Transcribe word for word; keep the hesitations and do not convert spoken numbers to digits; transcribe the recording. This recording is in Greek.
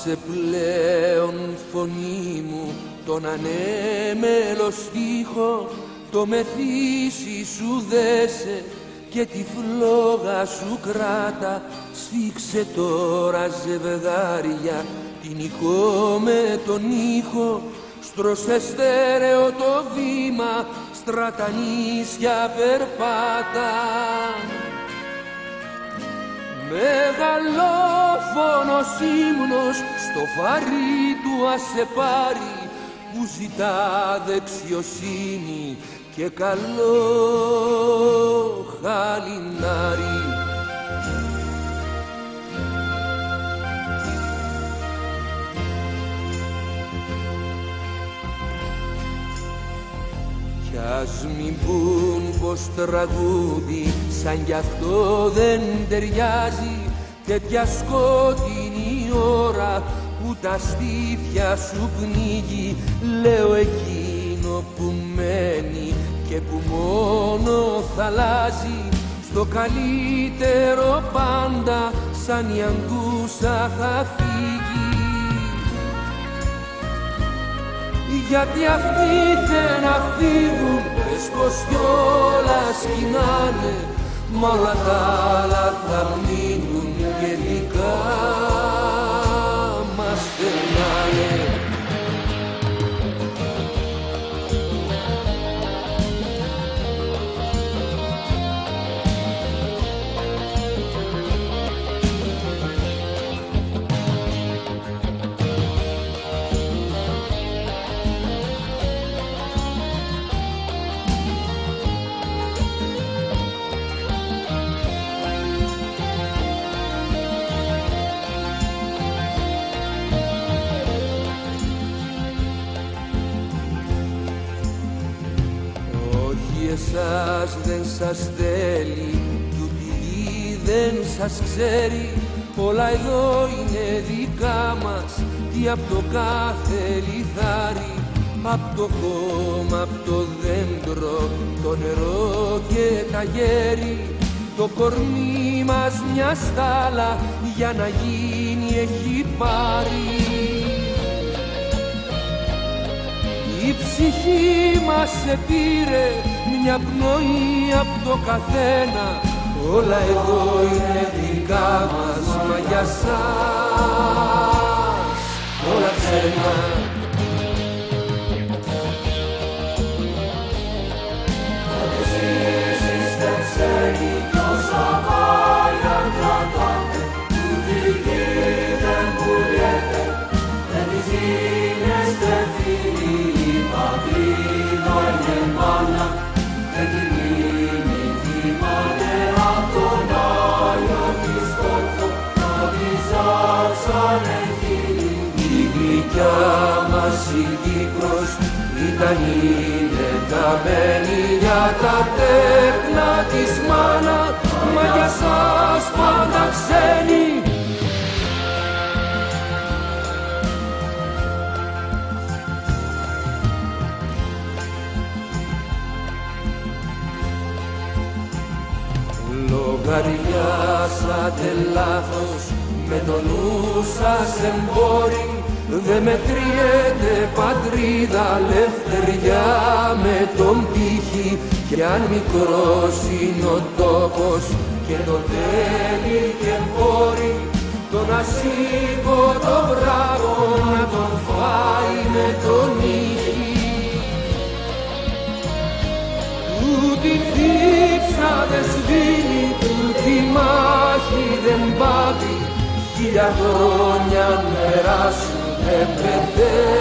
Άσε πλέον φωνή μου τον ανέμελο στίχο, το μεθύσι σου δέσε και τη φλόγα σου κράτα. Σφίξε τώρα ζευγάρια την οικό με τον ήχο, στρώσε στέρεο το βήμα, στρατανίσια περπάτα. Μεγαλόφωνος ύμνος στο φαρί του άσε πάρει, που ζητά δεξιοσύνη και καλό χαλινάρι. Κι ας μην πουν πως τραγούδι σαν κι αυτό δεν ταιριάζει, τέτοια σκότεινη ώρα που τα στήθια σου πνίγει. Λέω εκείνο που μένει και που μόνο θα αλλάζει, στο καλύτερο πάντα σαν η αγκούσα θα φύγει. Γιατί αυτοί θέλουν να φύγουν, πες πως κιόλας κοινάνε, μ' όλα τα άλλα θα μείνουν και δικά μας στενάνε. Εσάς δεν σας θέλει, κι ούτε η δεν σας ξέρει. Όλα εδώ είναι δικά μας, τι απ' το κάθε λιθάρι, απ' το χώμα, απ' το δέντρο, το νερό και τα γέρι. Το κορμί μας μια στάλα για να γίνει έχει πάρει. Η ψυχή μας σε πήρε μια πνοή απ' το καθένα. Όλα εδώ είναι δικά μας, μα για σας όλα ξένα. Εσείς είστε ξένοι κι όσα μάλια κρατάτε, του δική δεν πουλιέται, δεν τις γίνεστε φίλοι. Η πατρίδα είναι μάνα, δεν την μείνει θυμάται απ' τον Άγιο της κόρφο, να της άξανε χείλη. Η γλυκιά μας η Κύπρος ήταν είναι καμένη για τα τέκνα της μάνα, μα για σας πάντα ξένοι. Λογαριάσατε λάθος με το νου σας εμπόροι, δε μετριέται πατρίδα λευτεριά με τον πύχη. Κι αν μικρός είναι ο τόπος και το θέλει και μπορεί, τον ασήκω το βράγο να τον φάει με τον ήχη. Τούτη δίψα δεν σβήνει, τούτη μάχη δεν πάβει, χίλια χρόνια αν περάσουν δεν πεθαίνει.